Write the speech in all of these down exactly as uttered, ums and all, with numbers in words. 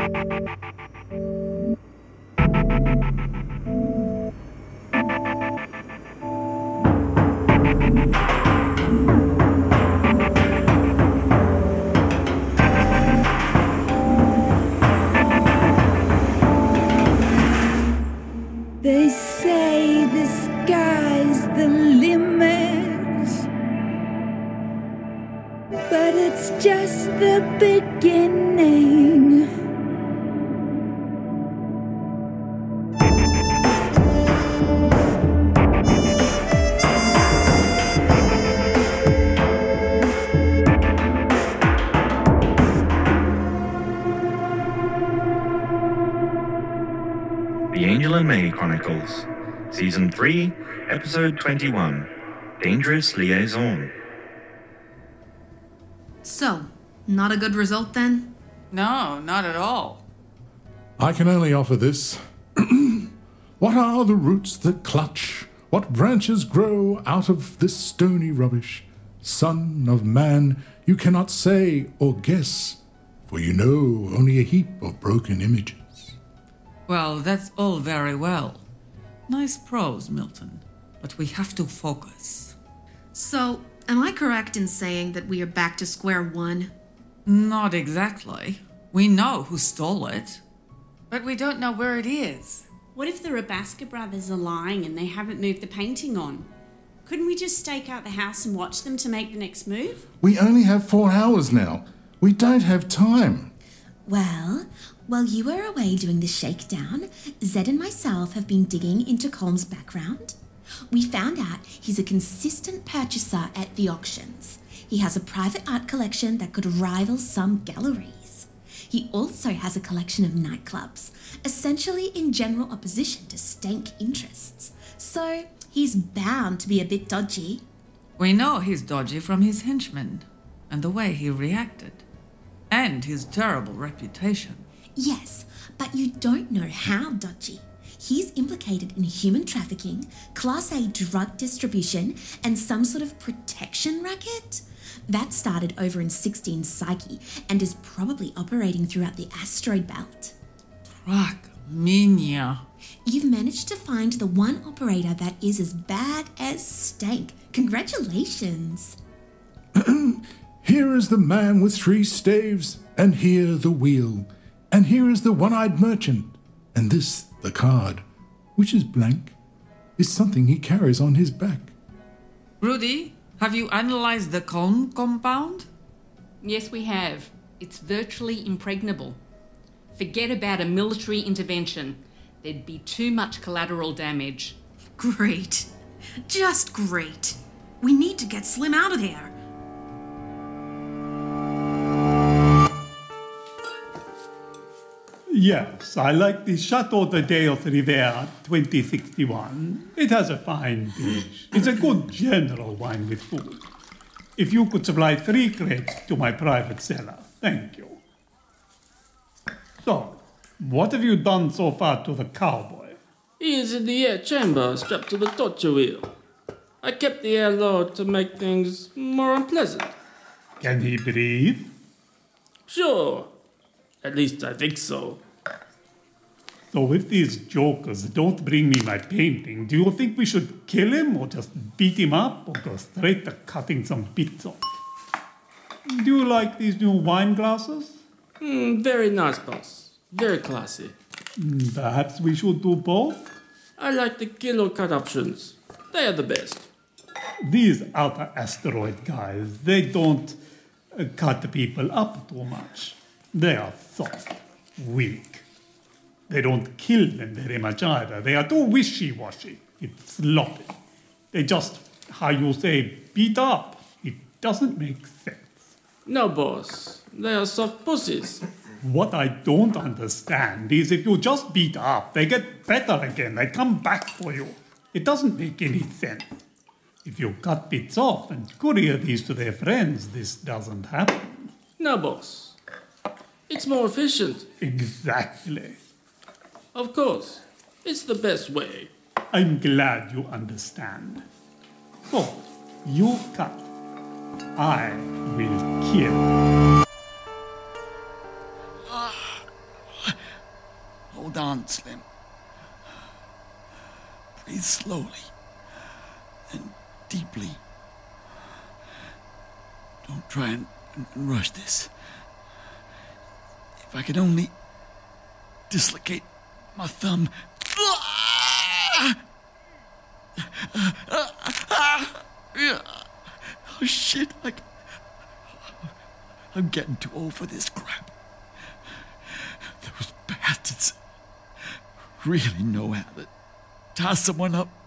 They say the sky's the limit, but it's just the beginning. The Angel and May Chronicles, Season three, Episode twenty-one, Dangerous Liaison. So, not a good result then? No, not at all. I can only offer this. What are the roots that clutch? What branches grow out of this stony rubbish? Son of man, you cannot say or guess, for you know only a heap of broken images. Well, that's all very well. Nice prose, Milton, but we have to focus. So, am I correct in saying that we are back to square one? Not exactly. We know who stole it, but we don't know where it is. What if the Rabaska brothers are lying and they haven't moved the painting on? Couldn't we just stake out the house and watch them to make the next move? We only have four hours now. We don't have time. Well, while you were away doing the shakedown, Zed and myself have been digging into Colm's background. We found out he's a consistent purchaser at the auctions. He has a private art collection that could rival some galleries. He also has a collection of nightclubs, essentially in general opposition to stank interests. So he's bound to be a bit dodgy. We know he's dodgy from his henchmen, and the way he reacted, and his terrible reputation. Yes, but you don't know how dodgy. He's implicated in human trafficking, Class A drug distribution, and some sort of protection racket. That started over in sixteen Psyche and is probably operating throughout the asteroid belt. Trackmania. You've managed to find the one operator that is as bad as stank. Congratulations. Here is the man with three staves, and here the wheel. And here is the one-eyed merchant, and this, the card, which is blank, is something he carries on his back. Rudy, have you analyzed the Colm compound? Yes, we have. It's virtually impregnable. Forget about a military intervention. There'd be too much collateral damage. Great. Just great. We need to get Slim out of there. Yes, I like the Chateau de Deos Rivera twenty sixty-one. It has a fine finish. It's a good general wine with food. If you could supply three crates to my private cellar, thank you. So, what have you done so far to the cowboy? He is in the air chamber strapped to the torture wheel. I kept the air low to make things more unpleasant. Can he breathe? Sure. At least I think so. So if these jokers don't bring me my painting, do you think we should kill him or just beat him up or go straight to cutting some bits off? Do you like these new wine glasses? Mm, very nice, boss. Very classy. Perhaps we should do both? I like the kilo cut options. They are the best. These outer asteroid guys, they don't uh, cut people up too much. They are soft, weak. They don't kill them very much either. They are too wishy-washy. It's sloppy. They just, how you say, beat up. It doesn't make sense. No, boss. They are soft pussies. What I don't understand is if you just beat up, they get better again. They come back for you. It doesn't make any sense. If you cut bits off and courier these to their friends, this doesn't happen. No, boss. It's more efficient. Exactly. Of course. It's the best way. I'm glad you understand. So, you cut. I will kill. Hold on, Slim. Breathe slowly and deeply. Don't try and, and rush this. If I could only dislocate my thumb. Oh shit, like I'm getting too old for this crap. Those bastards really know how to tie someone up.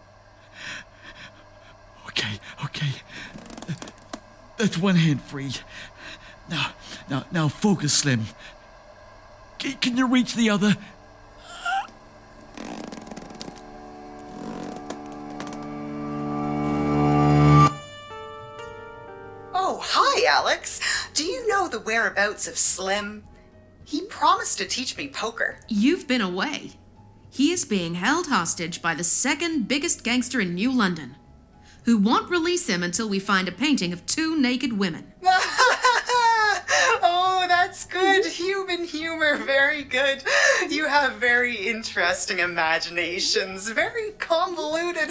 Okay, okay. That's one hand free. Now, now, now focus, Slim. Can, can you reach the other? Oh, hi, Alex. Do you know the whereabouts of Slim? He promised to teach me poker. You've been away. He is being held hostage by the second biggest gangster in New London, who won't release him until we find a painting of two naked women. Oh, that's good. Human humor. Very good. You have very interesting imaginations. Very convoluted.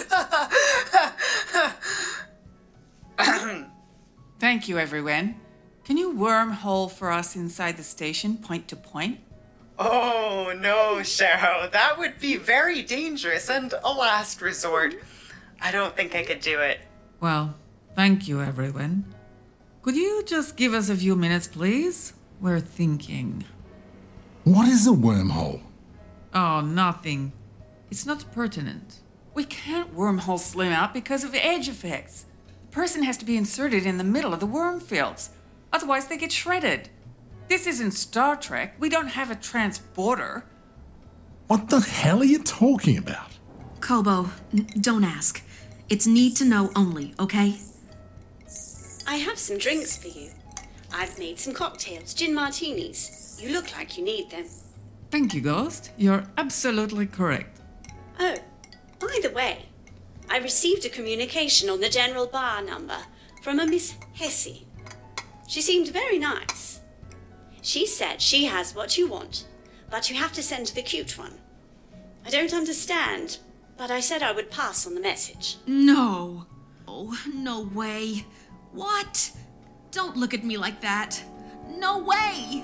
Thank you, everyone. Can you wormhole for us inside the station, point to point? Oh, no, Cheryl. That would be very dangerous and a last resort. I don't think I could do it. Well, thank you, everyone. Could you just give us a few minutes, please? We're thinking. What is a wormhole? Oh, nothing. It's not pertinent. We can't wormhole Slim out because of edge effects. The person has to be inserted in the middle of the worm fields. Otherwise, they get shredded. This isn't Star Trek. We don't have a transporter. What the hell are you talking about? Kobo, n- don't ask. It's need to know only, okay? I have some drinks for you. I've made some cocktails, gin martinis. You look like you need them. Thank you, Ghost. You're absolutely correct. Oh, by the way, I received a communication on the general bar number from a Miss Hesse. She seemed very nice. She said she has what you want, but you have to send the cute one. I don't understand, but I said I would pass on the message. No. Oh, no way. What? Don't look at me like that. No way!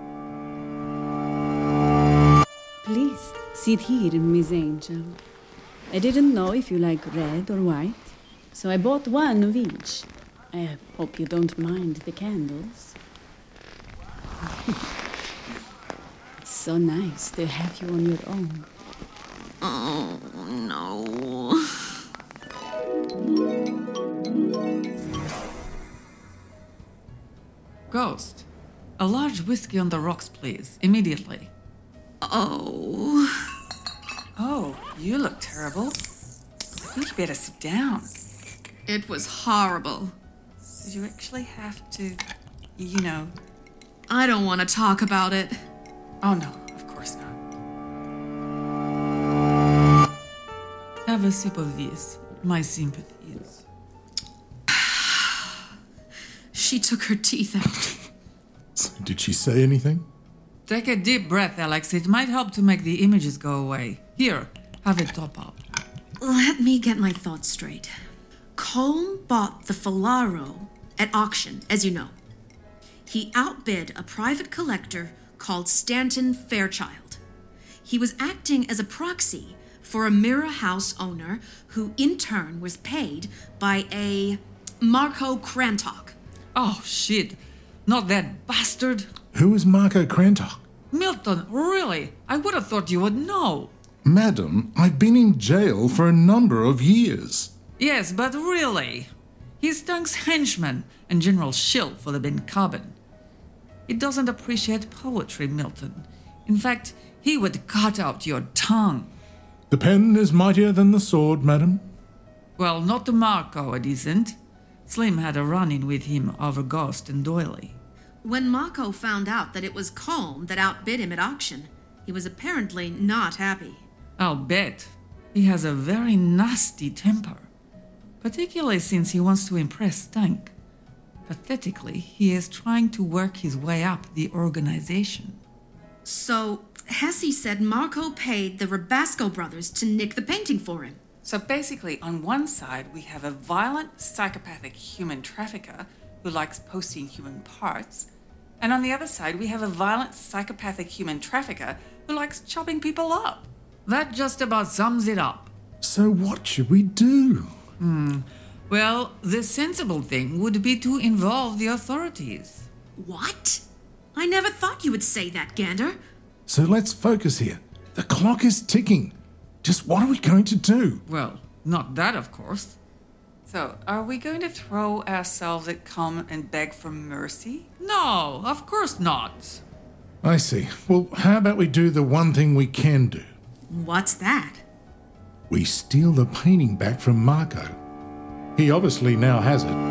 Please, sit here, Miss Angel. I didn't know if you like red or white, so I bought one of each. I hope you don't mind the candles. It's so nice to have you on your own. Oh, no. Ghost, a large whiskey on the rocks, please, immediately. Oh. Oh, you look terrible. You'd better sit down. It was horrible. Did you actually have to, you know... I don't want to talk about it. Oh, no, of course not. Have a sip of this. My sympathies. She took her teeth out. Did she say anything? Take a deep breath, Alex. It might help to make the images go away. Here, have it top up. Let me get my thoughts straight. Colm bought the Falaro at auction, as you know. He outbid a private collector called Stanton Fairchild. He was acting as a proxy for a Mirror House owner who in turn was paid by a Marco Crantock. Oh, shit. Not that bastard. Who is Marco Crantock? Milton, really? I would have thought you would know. Madam, I've been in jail for a number of years. Yes, but really. He's Dunk's henchman and general shill for the Ben Carbon. He doesn't appreciate poetry, Milton. In fact, he would cut out your tongue. The pen is mightier than the sword, madam. Well, not to Marco, it isn't. Slim had a run-in with him over Ghost and Doily. When Marco found out that it was Colm that outbid him at auction, he was apparently not happy. I'll bet. He has a very nasty temper, particularly since he wants to impress Dunk. Pathetically, he is trying to work his way up the organization. So, Hesse said Marco paid the Rabasco brothers to nick the painting for him. So basically, on one side, we have a violent, psychopathic human trafficker who likes posting human parts. And on the other side, we have a violent, psychopathic human trafficker who likes chopping people up. That just about sums it up. So what should we do? Hmm. Well, the sensible thing would be to involve the authorities. What? I never thought you would say that, Gander. So let's focus here. The clock is ticking. Just what are we going to do? Well, not that, of course. So, are we going to throw ourselves at Culm and beg for mercy? No, of course not. I see. Well, how about we do the one thing we can do? What's that? We steal the painting back from Marco. He obviously now has it.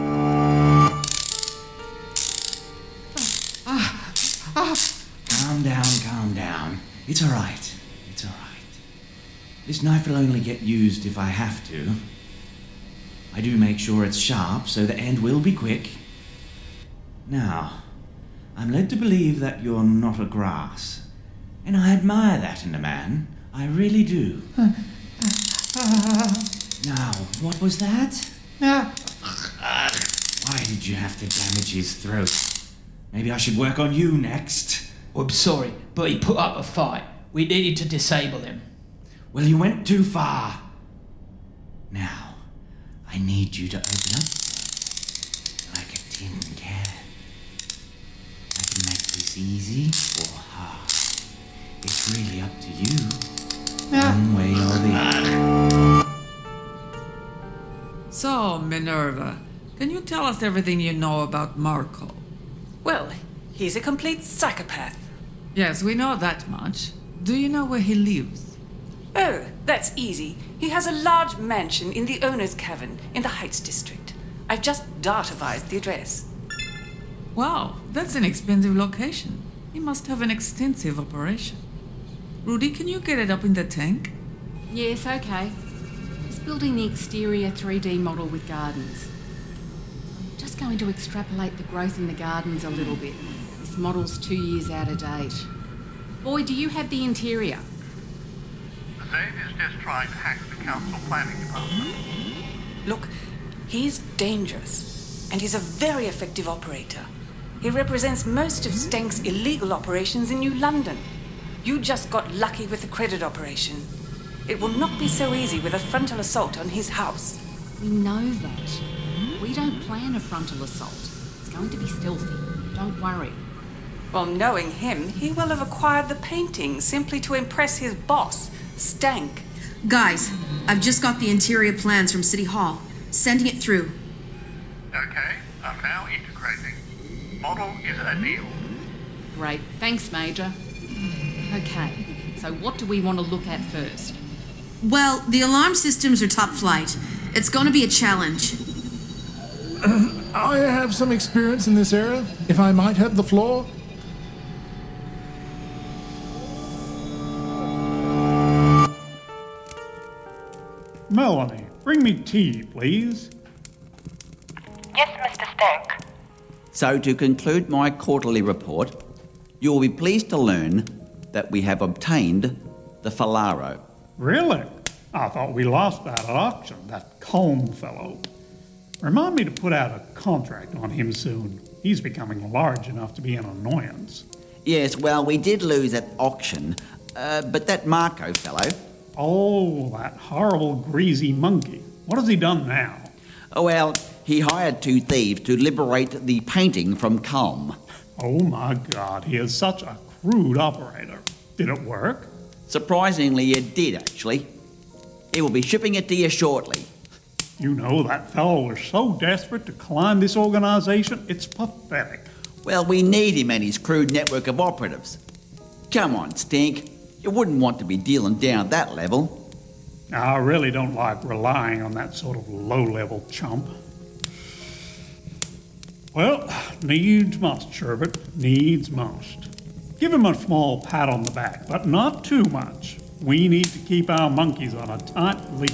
Ah, ah. Calm down, calm down. It's all right. It's all right. This knife will only get used if I have to. I do make sure it's sharp, so the end will be quick. Now, I'm led to believe that you're not a grass, and I admire that in a man. I really do. Now, what was that? Why did you have to damage his throat? Maybe I should work on you next. I'm sorry, but he put up a fight. We needed to disable him. Well, you went too far. Now, I need you to open up like a tin can. I can make this easy or hard. It's really up to you. One way or the other. So, Minerva, can you tell us everything you know about Marco? Well, he's a complete psychopath. Yes, we know that much. Do you know where he lives? Oh, that's easy. He has a large mansion in the owner's cavern in the Heights district. I've just Dartivized the address. Wow, that's an expensive location. He must have an extensive operation. Rudy, can you get it up in the tank? Yes, okay. Just building the exterior three D model with gardens. I'm just going to extrapolate the growth in the gardens a little bit. This model's two years out of date. Boy, do you have the interior? Zane is just trying to hack the council planning department. Look, he's dangerous, and he's a very effective operator. He represents most of Stank's illegal operations in New London. You just got lucky with the credit operation. It will not be so easy with a frontal assault on his house. We know that. We don't plan a frontal assault. It's going to be stealthy. Don't worry. Well, knowing him, he will have acquired the painting simply to impress his boss, Stank. Guys, I've just got the interior plans from City Hall. Sending it through. Okay, I'm now integrating. Model is a deal. Great. Thanks, Major. Okay, so what do we want to look at first? Well, the alarm systems are top flight. It's going to be a challenge. I have some experience in this area, if I might have the floor. Melanie, bring me tea, please. Yes, Mister Stank. So, to conclude my quarterly report, you will be pleased to learn that we have obtained the Falaro. Really? I thought we lost that at auction, that Culm fellow. Remind me to put out a contract on him soon. He's becoming large enough to be an annoyance. Yes, well, we did lose at auction, uh, but that Marco fellow... Oh, that horrible greasy monkey. What has he done now? Oh, well, he hired two thieves to liberate the painting from Culm. Oh my God, he is such a crude operator. Did it work? Surprisingly, it did, actually. He will be shipping it to you shortly. You know, that fellow was so desperate to climb this organization, it's pathetic. Well, we need him and his crude network of operatives. Come on, Stink. You wouldn't want to be dealing down that level. I really don't like relying on that sort of low-level chump. Well, needs must, Sherbet. Needs must. Give him a small pat on the back, but not too much. We need to keep our monkeys on a tight leash.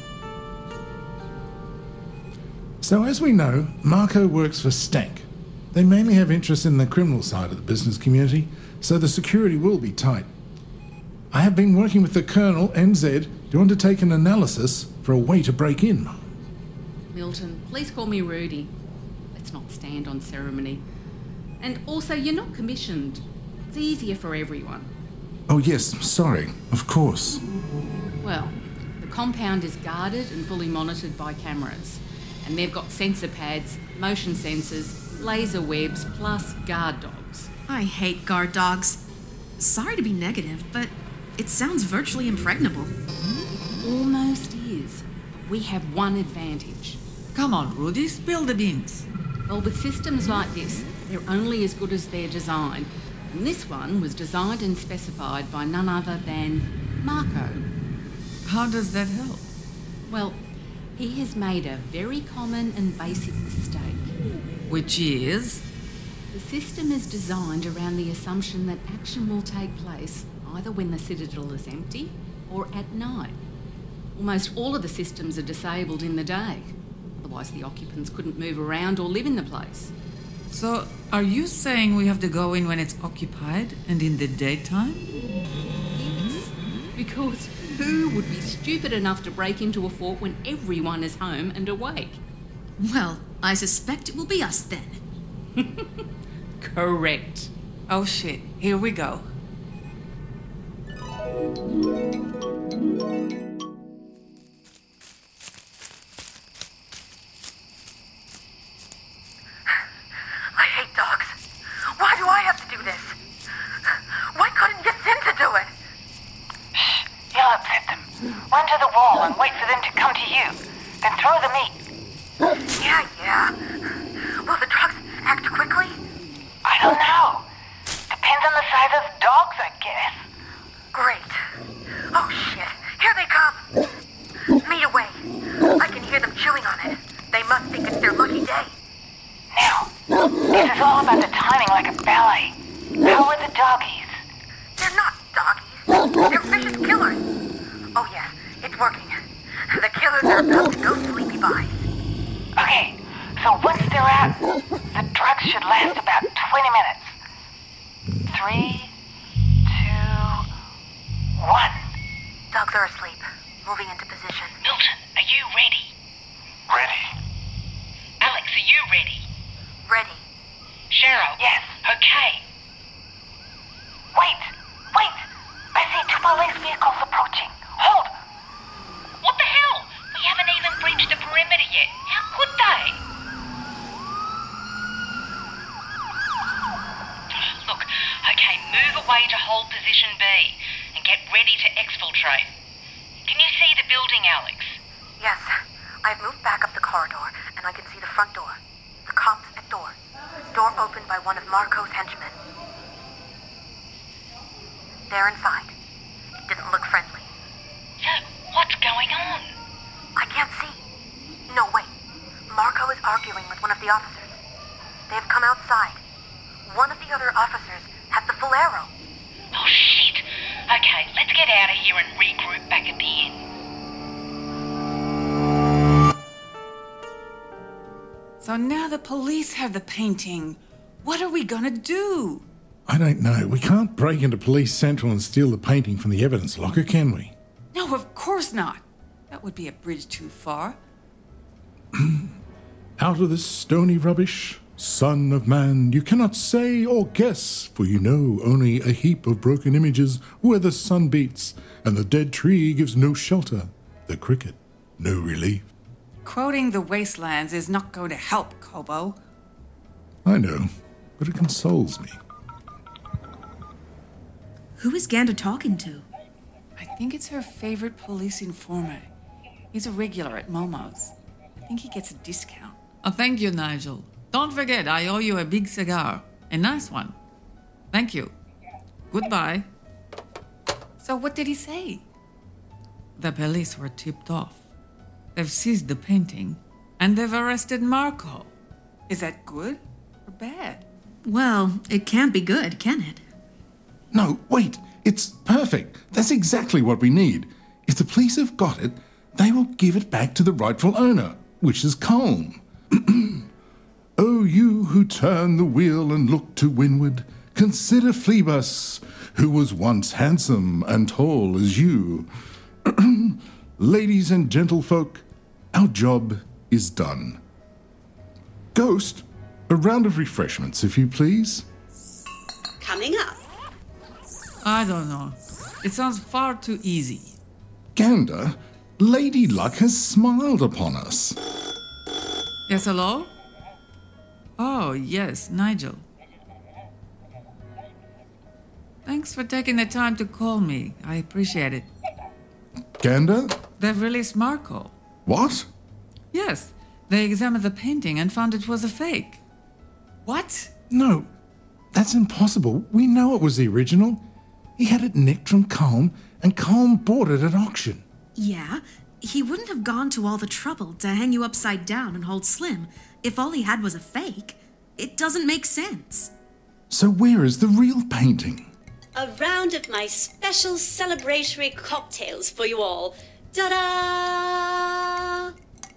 So as we know, Marco works for Stank. They mainly have interest in the criminal side of the business community, so the security will be tight. I have been working with the Colonel and Zed to undertake an analysis for a way to break in. Milton, please call me Rudy. Let's not stand on ceremony. And also, you're not commissioned. It's easier for everyone. Oh yes, sorry, of course. Well, the compound is guarded and fully monitored by cameras. And they've got sensor pads, motion sensors, laser webs, plus guard dogs. I hate guard dogs. Sorry to be negative, but it sounds virtually impregnable. It almost is. But we have one advantage. Come on, Rudy, spill the beans. Well, with systems like this, they're only as good as their design. And this one was designed and specified by none other than Marco. How does that help? Well, he has made a very common and basic mistake. Which is? The system is designed around the assumption that action will take place either when the Citadel is empty or at night. Almost all of the systems are disabled in the day. Otherwise the occupants couldn't move around or live in the place. So, are you saying we have to go in when it's occupied and in the daytime? Yes, because who would be stupid enough to break into a fort when everyone is home and awake? Well, I suspect it will be us then. Correct. Oh shit, here we go. I hate dogs. Why do I have to do this? Why couldn't Jacinta do it? Shh, you'll upset them. Run to the wall and wait for them to come to you. Then throw the meat. Yeah, yeah. Will the dogs act quickly? I don't know. Depends on the size of the dogs, I guess. Great. Oh shit, here they come. Meat away. I can hear them chewing on it. They must think it's their lucky day. Now, this is all about the timing like a ballet. How are the doggies? They're not doggies. They're vicious killers. Oh yes, it's working. The killers are about to go sleepy by. Okay, so once they're out, the drugs should last about twenty minutes. Three, two, one. Dogs are asleep. Moving into position. Milton, are you ready? Ready. Alex, are you ready? Ready. Cheryl? Yes. Okay. Wait, wait. I see two police vehicles approaching. Hold. What the hell? We haven't even breached the perimeter yet. How could they? Look, okay, move away to hold position B and get ready to exfiltrate. Can you see the building, Alex? Yes. I've moved back up the corridor, and I can see the front door. The cops at door. Door opened by one of Marco's henchmen. They're inside. It didn't look friendly. So, what's going on? I can't see. No, wait. Marco is arguing with one of the officers. They've come outside. One of the other officers has the full arrow. Oh, shit. Okay, let's get out of here and regroup back at the inn. So now the police have the painting. What are we gonna do? I don't know. We can't break into Police Central and steal the painting from the evidence locker, can we? No, of course not. That would be a bridge too far. Out of this stony rubbish, son of man, you cannot say or guess, for you know only a heap of broken images where the sun beats, and the dead tree gives no shelter, the cricket no relief. Quoting the wastelands is not going to help, Kobo. I know, but it consoles me. Who is Gander talking to? I think it's her favorite police informer. He's a regular at Momo's. I think he gets a discount. Oh, thank you, Nigel. Don't forget, I owe you a big cigar. A nice one. Thank you. Goodbye. So what did he say? The police were tipped off. They've seized the painting, and they've arrested Marco. Is that good or bad? Well, it can't be good, can it? No, wait. It's perfect. That's exactly what we need. If the police have got it, they will give it back to the rightful owner, which is Colm. Oh, you who turn the wheel and look to windward, consider Phlebas, who was once handsome and tall as you. Ladies and gentlefolk, our job is done. Ghost, a round of refreshments, if you please. Coming up. I don't know. It sounds far too easy. Gander, Lady Luck has smiled upon us. Yes, hello? Oh, yes, Nigel. Thanks for taking the time to call me. I appreciate it. Gander? They've released Marco. What? Yes, they examined the painting and found it was a fake. What? No, that's impossible. We know it was the original. He had it nicked from Colm, and Colm bought it at auction. Yeah, he wouldn't have gone to all the trouble to hang you upside down and hold Slim if all he had was a fake. It doesn't make sense. So where is the real painting? A round of my special celebratory cocktails for you all. Ta-da!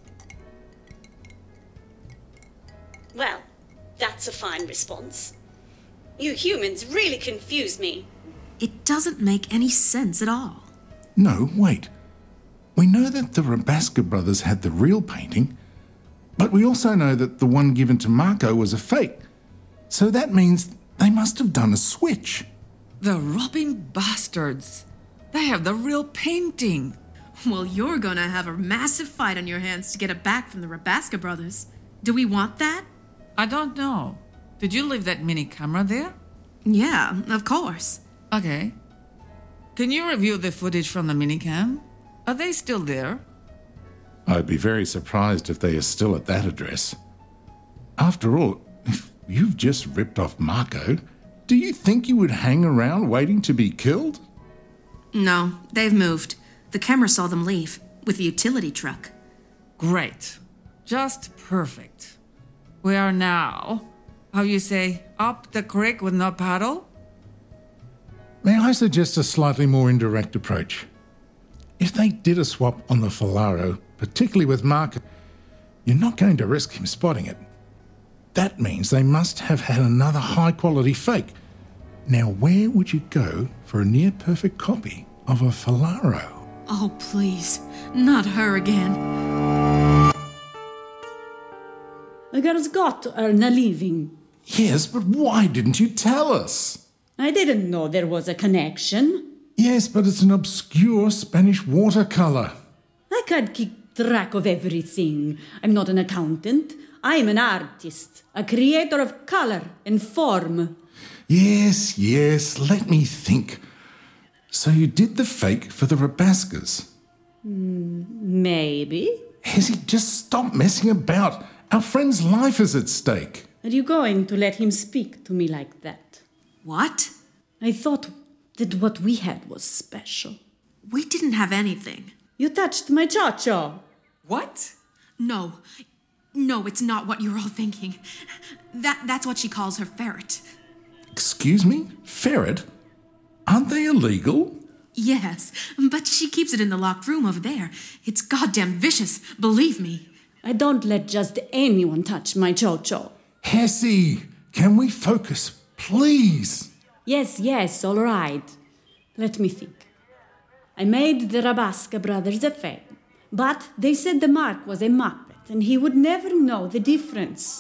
Well, that's a fine response. You humans really confuse me. It doesn't make any sense at all. No, wait. We know that the Rabaska brothers had the real painting, but we also know that the one given to Marco was a fake. So that means they must have done a switch. The robbing bastards. They have the real painting. Well, you're gonna have a massive fight on your hands to get it back from the Rabaska brothers. Do we want that? I don't know. Did you leave that mini camera there? Yeah, of course. Okay. Can you review the footage from the minicam? Are they still there? I'd be very surprised if they are still at that address. After all, if you've just ripped off Marco, do you think you would hang around waiting to be killed? No, they've moved. The camera saw them leave with the utility truck. Great. Just perfect. We are now, how you say, up the creek with no paddle? May I suggest a slightly more indirect approach? If they did a swap on the Falaro, particularly with Marco, you're not going to risk him spotting it. That means they must have had another high-quality fake. Now, where would you go for a near-perfect copy of a Falaro? Oh, please. Not her again. The girls got earn a living. Yes, but why didn't you tell us? I didn't know there was a connection. Yes, but it's an obscure Spanish watercolor. I can't keep track of everything. I'm not an accountant. I'm an artist, a creator of color and form. Yes, yes, let me think. So you did the fake for the Rabaskas? Mm, maybe. Hezzy, just stop messing about. Our friend's life is at stake. Are you going to let him speak to me like that? What? I thought that what we had was special. We didn't have anything. You touched my cha-cha. What? No. No, it's not what you're all thinking. That That's what she calls her ferret. Excuse me? Ferret? Aren't they illegal? Yes, but she keeps it in the locked room over there. It's goddamn vicious, believe me. I don't let just anyone touch my cho-cho. Hezzy, can we focus, please? Yes, yes, all right. Let me think. I made the Rabaska brothers a fame, but they said the mark was a Muppet and he would never know the difference.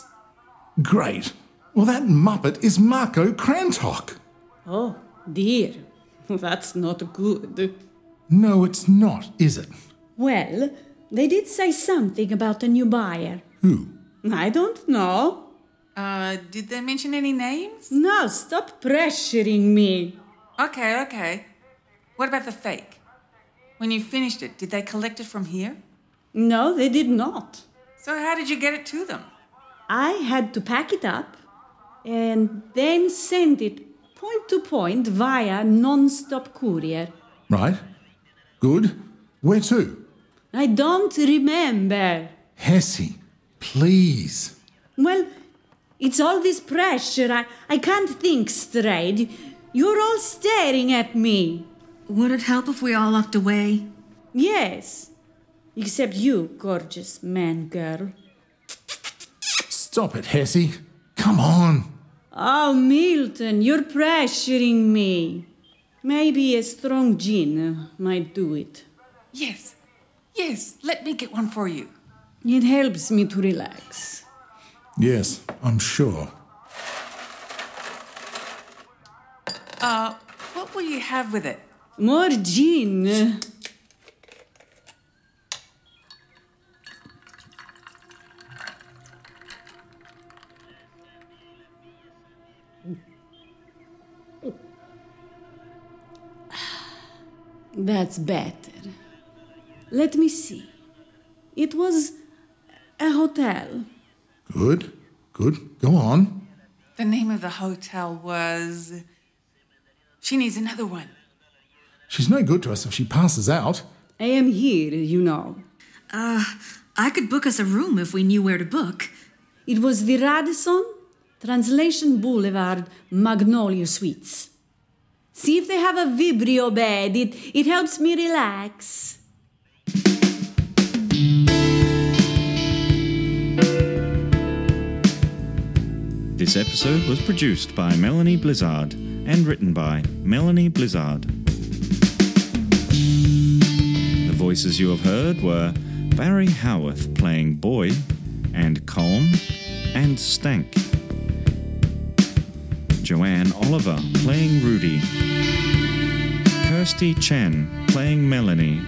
Great. Well, that Muppet is Marco Crantock. Oh, dear. That's not good. No, it's not, is it? Well, they did say something about a new buyer. Who? I don't know. Uh, did they mention any names? No, stop pressuring me. Okay, okay. What about the fake? When you finished it, did they collect it from here? No, they did not. So how did you get it to them? I had to pack it up and then send it point to point via non-stop courier. Right. Good. Where to? I don't remember. Hezzy, please. Well, it's all this pressure. I, I can't think straight. You're all staring at me. Would it help if we all looked away? Yes. Except you, gorgeous man girl. Stop it, Hesse. Come on. Oh, Milton, you're pressuring me. Maybe a strong gin might do it. Yes, yes, let me get one for you. It helps me to relax. Yes, I'm sure. Uh, what will you have with it? More gin. That's better. Let me see. It was a hotel. Good, good. Go on. The name of the hotel was... She needs another one. She's no good to us if she passes out. I am here, you know. Uh, I could book us a room if we knew where to book. It was the Radisson, Translation Boulevard, Magnolia Suites. See if they have a Vibrio bed. It, it helps me relax. This episode was produced by Melanie Blizzard and written by Melanie Blizzard. The voices you have heard were Barry Howarth playing Boy and Colm and Stank. Joanne Oliver playing Rudy. Kirsty Chen playing Melanie.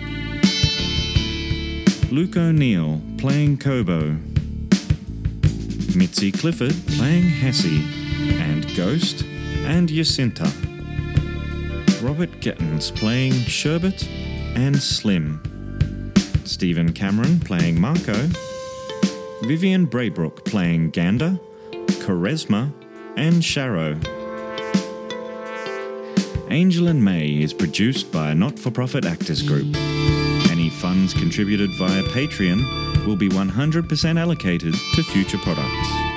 Luke O'Neill playing Kobo. Mitzi Clifford playing Hesse and Ghost and Jacinta. Robert Gettins playing Sherbet and Slim. Stephen Cameron playing Marco. Vivian Braybrook playing Gander, Charisma and Sharrow. Angel and May is produced by a not-for-profit actors group. Any funds contributed via Patreon will be one hundred percent allocated to future products.